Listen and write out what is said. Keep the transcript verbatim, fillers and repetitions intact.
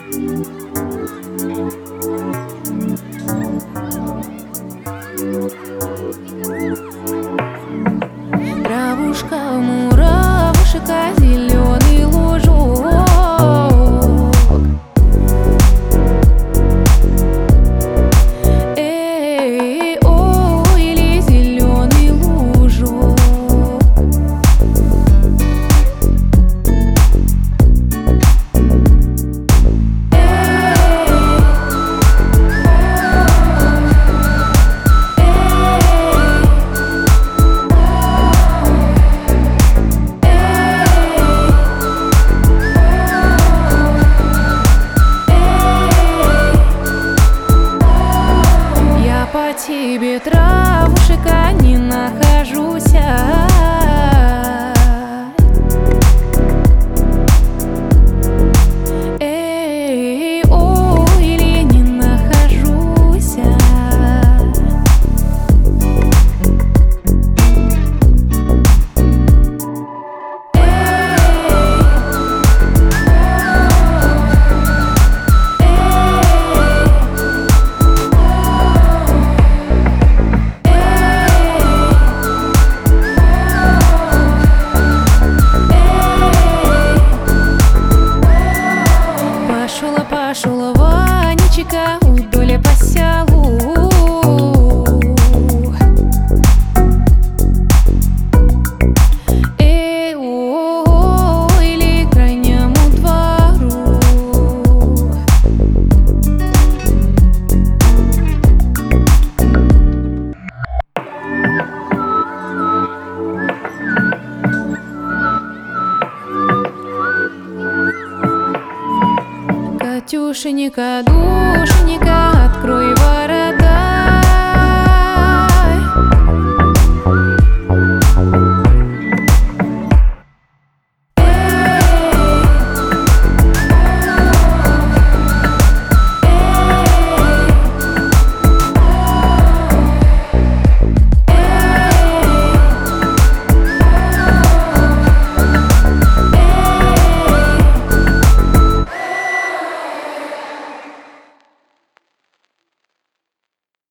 Травушка, муравушек, а зеленый лужок. Эй, ой, или зеленый лужок. По тебе травушек, а не нахожусь. Эй, ой, или не нахожусь. Пошел Ванечка вдоль по селу. Эй, о, или к крайнему двору. Катюшенька, душенька, открой